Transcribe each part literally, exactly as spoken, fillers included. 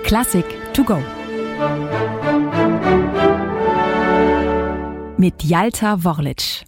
Klassik to go. Mit Jalta Worlic.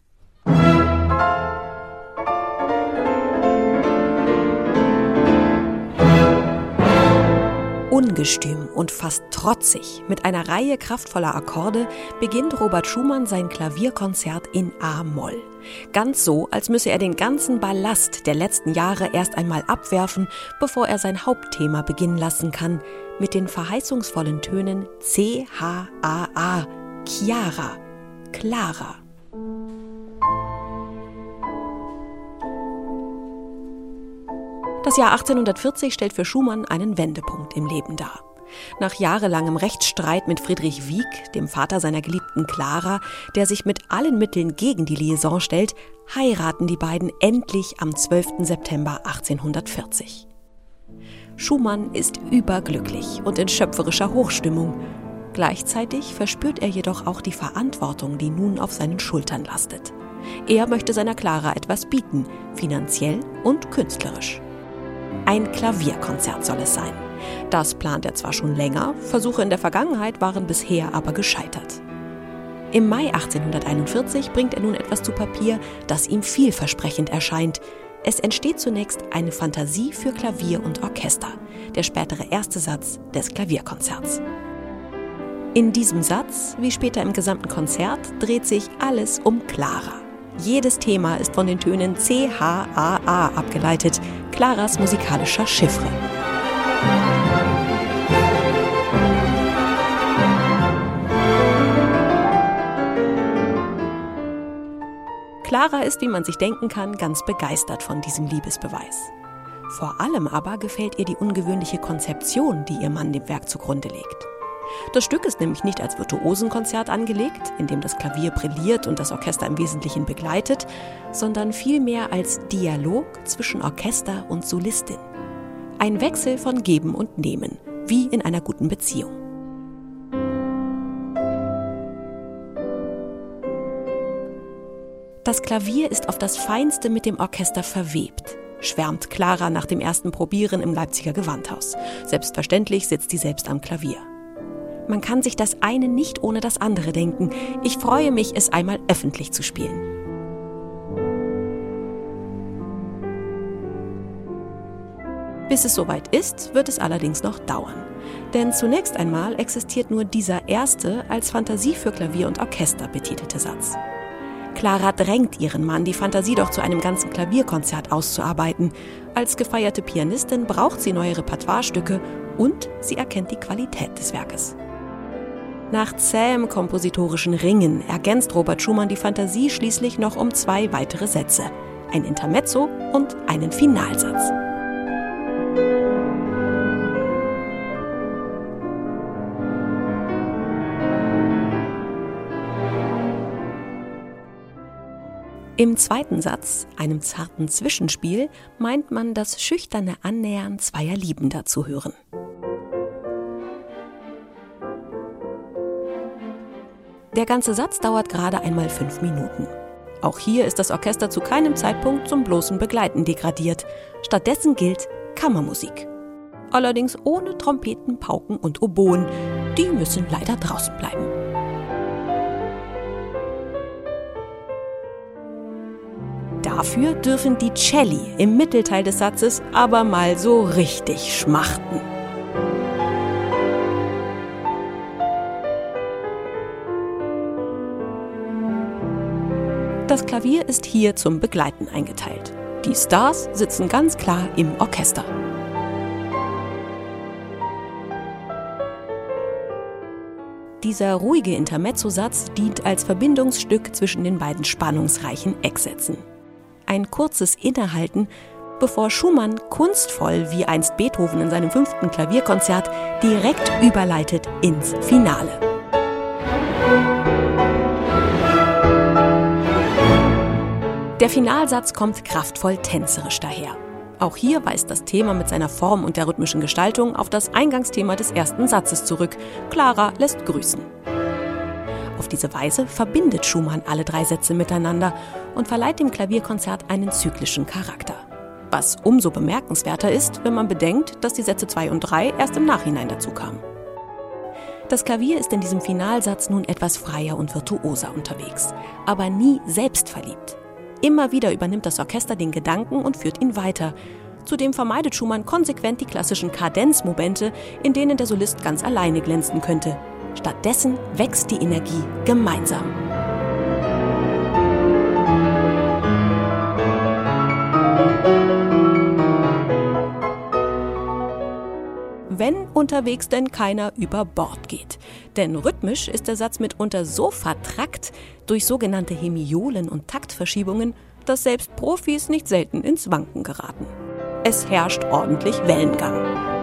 Ungestüm und fast trotzig, mit einer Reihe kraftvoller Akkorde, beginnt Robert Schumann sein Klavierkonzert in a-Moll. Ganz so, als müsse er den ganzen Ballast der letzten Jahre erst einmal abwerfen, bevor er sein Hauptthema beginnen lassen kann, mit den verheißungsvollen Tönen C H A A, Chiara, Clara. Das Jahr achtzehnhundertvierzig stellt für Schumann einen Wendepunkt im Leben dar. Nach jahrelangem Rechtsstreit mit Friedrich Wieck, dem Vater seiner geliebten Clara, der sich mit allen Mitteln gegen die Liaison stellt, heiraten die beiden endlich am zwölften September achtzehnhundertvierzig. Schumann ist überglücklich und in schöpferischer Hochstimmung. Gleichzeitig verspürt er jedoch auch die Verantwortung, die nun auf seinen Schultern lastet. Er möchte seiner Clara etwas bieten, finanziell und künstlerisch. Ein Klavierkonzert soll es sein. Das plant er zwar schon länger, Versuche in der Vergangenheit waren bisher aber gescheitert. Im Mai achtzehnhunderteinundvierzig bringt er nun etwas zu Papier, das ihm vielversprechend erscheint. Es entsteht zunächst eine Fantasie für Klavier und Orchester, der spätere erste Satz des Klavierkonzerts. In diesem Satz, wie später im gesamten Konzert, dreht sich alles um Clara. Jedes Thema ist von den Tönen C H A A abgeleitet, Claras musikalischer Chiffre. Clara ist, wie man sich denken kann, ganz begeistert von diesem Liebesbeweis. Vor allem aber gefällt ihr die ungewöhnliche Konzeption, die ihr Mann dem Werk zugrunde legt. Das Stück ist nämlich nicht als Virtuosenkonzert angelegt, in dem das Klavier brilliert und das Orchester im Wesentlichen begleitet, sondern vielmehr als Dialog zwischen Orchester und Solistin. Ein Wechsel von Geben und Nehmen, wie in einer guten Beziehung. Das Klavier ist auf das Feinste mit dem Orchester verwebt, schwärmt Clara nach dem ersten Probieren im Leipziger Gewandhaus. Selbstverständlich sitzt sie selbst am Klavier. Man kann sich das eine nicht ohne das andere denken. Ich freue mich, es einmal öffentlich zu spielen. Bis es soweit ist, wird es allerdings noch dauern. Denn zunächst einmal existiert nur dieser erste als Fantasie für Klavier und Orchester betitelte Satz. Clara drängt ihren Mann, die Fantasie doch zu einem ganzen Klavierkonzert auszuarbeiten. Als gefeierte Pianistin braucht sie neue Repertoirestücke und sie erkennt die Qualität des Werkes. Nach zähem kompositorischen Ringen ergänzt Robert Schumann die Fantasie schließlich noch um zwei weitere Sätze, ein Intermezzo und einen Finalsatz. Im zweiten Satz, einem zarten Zwischenspiel, meint man das schüchterne Annähern zweier Liebender zu hören. Der ganze Satz dauert gerade einmal fünf Minuten. Auch hier ist das Orchester zu keinem Zeitpunkt zum bloßen Begleiten degradiert. Stattdessen gilt Kammermusik. Allerdings ohne Trompeten, Pauken und Oboen. Die müssen leider draußen bleiben. Dafür dürfen die Celli im Mittelteil des Satzes aber mal so richtig schmachten. Das Klavier ist hier zum Begleiten eingeteilt. Die Stars sitzen ganz klar im Orchester. Dieser ruhige Intermezzo-Satz dient als Verbindungsstück zwischen den beiden spannungsreichen Ecksätzen. Ein kurzes Innehalten, bevor Schumann kunstvoll wie einst Beethoven in seinem fünften Klavierkonzert direkt überleitet ins Finale. Der Finalsatz kommt kraftvoll tänzerisch daher. Auch hier weist das Thema mit seiner Form und der rhythmischen Gestaltung auf das Eingangsthema des ersten Satzes zurück. Clara lässt grüßen. Auf diese Weise verbindet Schumann alle drei Sätze miteinander und verleiht dem Klavierkonzert einen zyklischen Charakter. Was umso bemerkenswerter ist, wenn man bedenkt, dass die Sätze zwei und drei erst im Nachhinein dazu kamen. Das Klavier ist in diesem Finalsatz nun etwas freier und virtuoser unterwegs, aber nie selbstverliebt. Immer wieder übernimmt das Orchester den Gedanken und führt ihn weiter. Zudem vermeidet Schumann konsequent die klassischen Kadenzmomente, in denen der Solist ganz alleine glänzen könnte. Stattdessen wächst die Energie gemeinsam. Wenn unterwegs denn keiner über Bord geht. Denn rhythmisch ist der Satz mitunter so vertrackt durch sogenannte Hemiolen und Taktverschiebungen, dass selbst Profis nicht selten ins Wanken geraten. Es herrscht ordentlich Wellengang.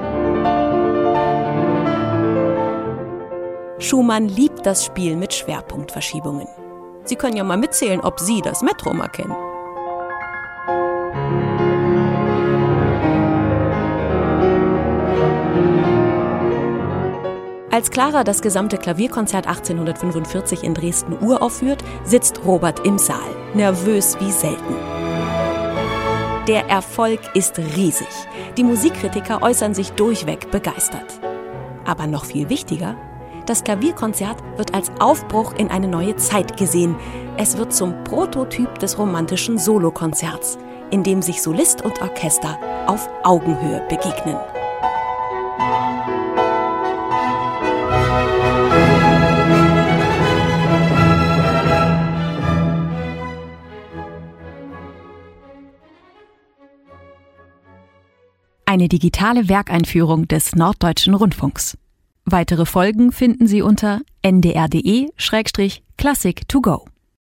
Schumann liebt das Spiel mit Schwerpunktverschiebungen. Sie können ja mal mitzählen, ob Sie das Metrum erkennen. Als Clara das gesamte Klavierkonzert achtzehnhundertfünfundvierzig in Dresden uraufführt, sitzt Robert im Saal, nervös wie selten. Der Erfolg ist riesig. Die Musikkritiker äußern sich durchweg begeistert. Aber noch viel wichtiger, das Klavierkonzert wird als Aufbruch in eine neue Zeit gesehen. Es wird zum Prototyp des romantischen Solokonzerts, in dem sich Solist und Orchester auf Augenhöhe begegnen. Eine digitale Werkeinführung des Norddeutschen Rundfunks. Weitere Folgen finden Sie unter n d r punkt d e slash classic to go.